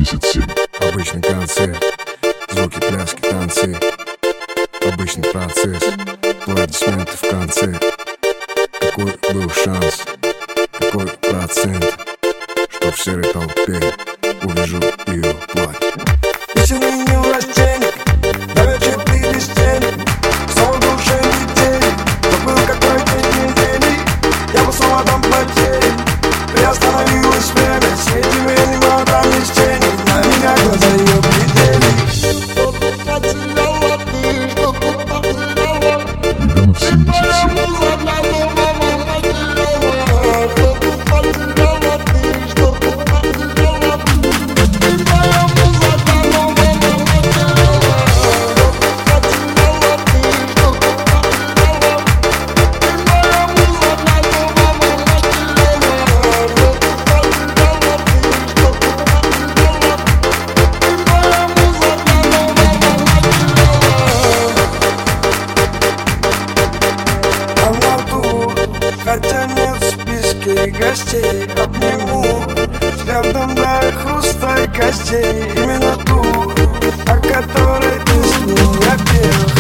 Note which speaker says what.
Speaker 1: 77.
Speaker 2: Обычный концерт, звуки, пляски, танцы. Обычный процесс, аплодисменты в конце. Какой был шанс, какой процент, что в серой толпе увижу ее платье.
Speaker 3: Весенний не властенник, на вечер ты без тени. Снова душе недели, но был какой день недели. Я бы снова там потери, приостановилось время. Светим видимо там из тени, на меня глаза ее глядели. Что-то потеряла ты, что-то потеряла.
Speaker 1: Юганов 77.
Speaker 3: Хотя нет в списке гостей, обниму взглядом до хруста костей. Именно ту, о которой ты с ним я пел.